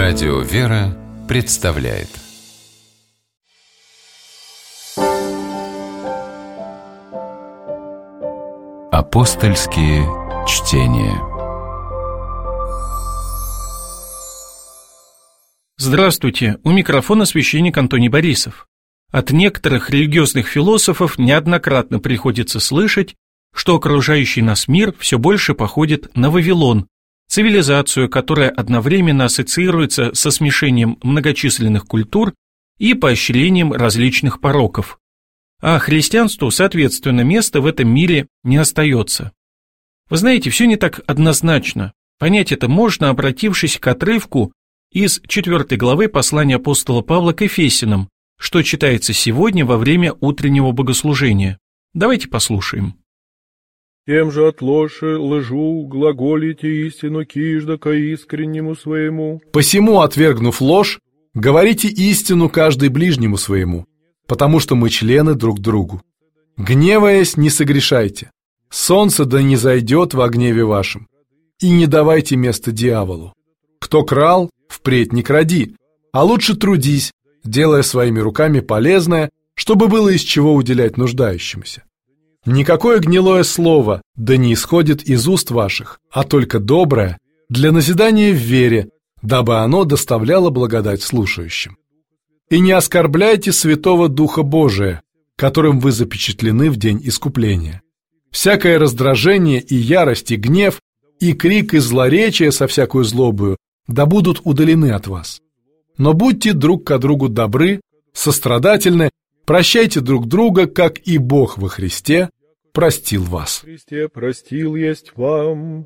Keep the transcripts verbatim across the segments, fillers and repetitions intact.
Радио «Вера» представляет Апостольские чтения. Здравствуйте, у микрофона священник Антоний Борисов. От некоторых религиозных философов неоднократно приходится слышать, что окружающий нас мир все больше походит на Вавилон, цивилизацию, которая одновременно ассоциируется со смешением многочисленных культур и поощрением различных пороков. А христианству, соответственно, места в этом мире не остается. Вы знаете, все не так однозначно. Понять это можно, обратившись к отрывку из четвёртой главы послания апостола Павла к Ефесянам, что читается сегодня во время утреннего богослужения. Давайте послушаем. «Тем же отложи лжу, глаголите истину кижда ко искреннему своему». «Посему, отвергнув ложь, говорите истину каждый ближнему своему, потому что мы члены друг другу. Гневаясь, не согрешайте. Солнце да не зайдет во гневе вашем. И не давайте место дьяволу. Кто крал, впредь не кради, а лучше трудись, делая своими руками полезное, чтобы было из чего уделять нуждающимся. Никакое гнилое слово да не исходит из уст ваших, а только доброе, для назидания в вере, дабы оно доставляло благодать слушающим. И не оскорбляйте Святого Духа Божия, которым вы запечатлены в день искупления. Всякое раздражение и ярость, и гнев, и крик, и злоречие со всякую злобою да будут удалены от вас. Но будьте друг ко другу добры, сострадательны, прощайте друг друга, как и Бог во Христе простил вас». Христе простил есть вам.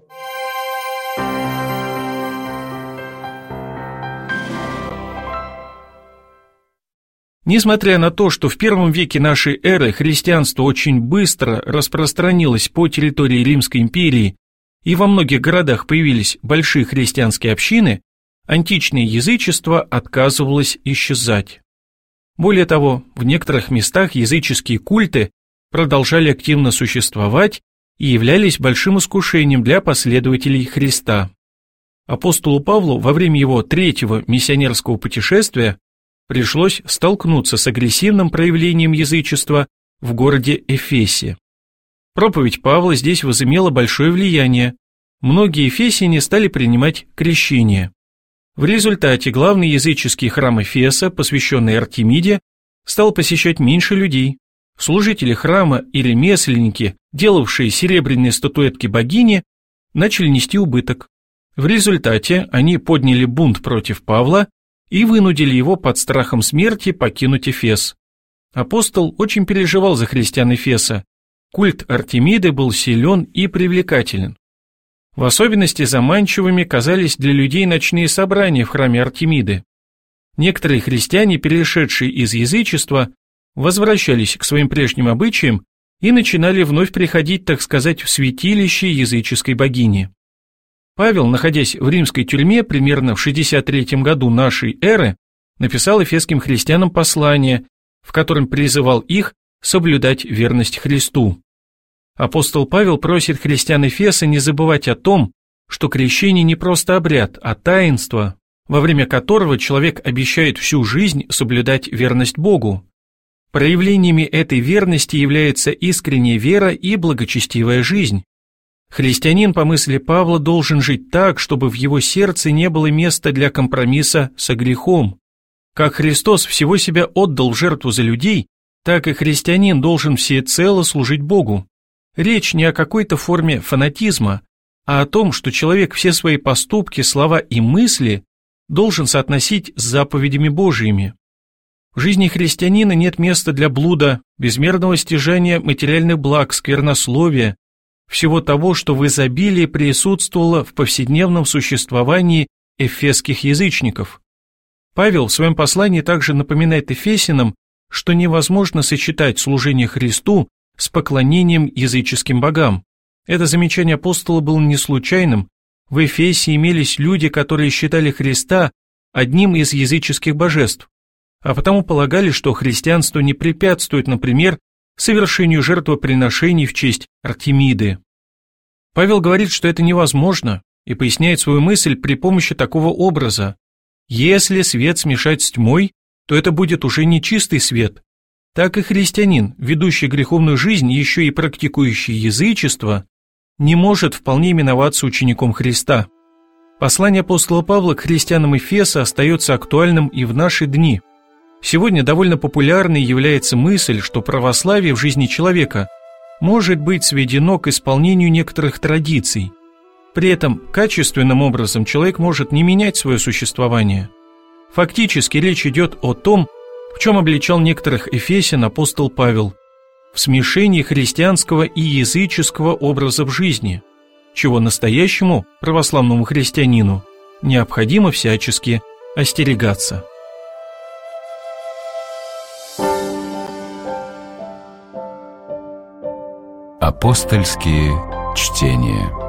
Несмотря на то, что в первом веке нашей эры христианство очень быстро распространилось по территории Римской империи и во многих городах появились большие христианские общины, античное язычество отказывалось исчезать. Более того, в некоторых местах языческие культы продолжали активно существовать и являлись большим искушением для последователей Христа. Апостолу Павлу во время его третьего миссионерского путешествия пришлось столкнуться с агрессивным проявлением язычества в городе Эфесе. Проповедь Павла здесь возымела большое влияние. Многие эфесяне стали принимать крещение. В результате главный языческий храм Эфеса, посвященный Артемиде, стал посещать меньше людей. Служители храма и ремесленники, делавшие серебряные статуэтки богини, начали нести убыток. В результате они подняли бунт против Павла и вынудили его под страхом смерти покинуть Эфес. Апостол очень переживал за христиан Эфеса. Культ Артемиды был силен и привлекателен. В особенности заманчивыми казались для людей ночные собрания в храме Артемиды. Некоторые христиане, перешедшие из язычества, возвращались к своим прежним обычаям и начинали вновь приходить, так сказать, в святилище языческой богини. Павел, находясь в римской тюрьме примерно в шестьдесят третьем году нашей эры, написал эфесским христианам послание, в котором призывал их соблюдать верность Христу. Апостол Павел просит христиан Эфеса не забывать о том, что крещение не просто обряд, а таинство, во время которого человек обещает всю жизнь соблюдать верность Богу. Проявлениями этой верности является искренняя вера и благочестивая жизнь. Христианин, по мысли Павла, должен жить так, чтобы в его сердце не было места для компромисса со грехом. Как Христос всего себя отдал в жертву за людей, так и христианин должен всецело служить Богу. Речь не о какой-то форме фанатизма, а о том, что человек все свои поступки, слова и мысли должен соотносить с заповедями Божьими. В жизни христианина нет места для блуда, безмерного стяжания материальных благ, сквернословия, всего того, что в изобилии присутствовало в повседневном существовании эфесских язычников. Павел в своем послании также напоминает эфесянам, что невозможно сочетать служение Христу с поклонением языческим богам. Это замечание апостола было не случайным. В Эфесе имелись люди, которые считали Христа одним из языческих божеств, а потому полагали, что христианство не препятствует, например, совершению жертвоприношений в честь Артемиды. Павел говорит, что это невозможно, и поясняет свою мысль при помощи такого образа. Если свет смешать с тьмой, то это будет уже не чистый свет. Так и христианин, ведущий греховную жизнь, еще и практикующий язычество, не может вполне именоваться учеником Христа. Послание апостола Павла к христианам Эфеса остается актуальным и в наши дни. Сегодня довольно популярной является мысль, что православие в жизни человека может быть сведено к исполнению некоторых традиций. При этом качественным образом человек может не менять свое существование. Фактически речь идет о том, в чем обличал некоторых эфесян апостол Павел, в смешении христианского и языческого образов жизни, чего настоящему православному христианину необходимо всячески остерегаться. Апостольские чтения.